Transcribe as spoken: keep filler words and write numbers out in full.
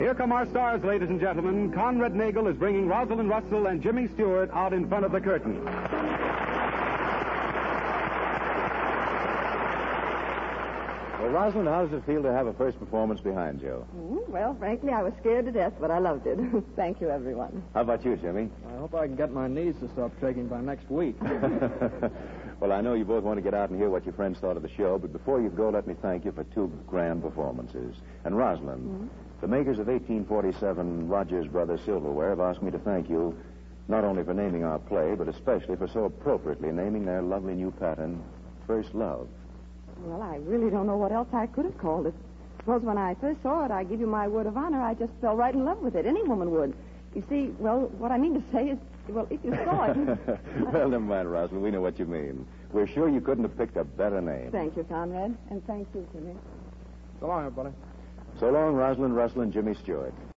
Here come our stars, ladies and gentlemen. Conrad Nagel is bringing Rosalind Russell and Jimmy Stewart out in front of the curtain. Well, Rosalind, how does it feel to have a first performance behind you? Mm, well, frankly, I was scared to death, but I loved it. Thank you, everyone. How about you, Jimmy? I hope I can get my knees to stop shaking by next week. Well, I know you both want to get out and hear what your friends thought of the show, but before you go, let me thank you for two grand performances. And Rosalind, mm-hmm. the makers of eighteen forty-seven Rogers Brothers Silverware have asked me to thank you not only for naming our play, but especially for so appropriately naming their lovely new pattern, First Love. Well, I really don't know what else I could have called it. Suppose when I first saw it, I give you my word of honor, I just fell right in love with it. Any woman would. You see, well, what I mean to say is, well, if you saw it... Well, never mind, Rosalind. We know what you mean. We're sure you couldn't have picked a better name. Thank you, Conrad. And thank you, Jimmy. So long, everybody. So long, Rosalind Russell and Jimmy Stewart.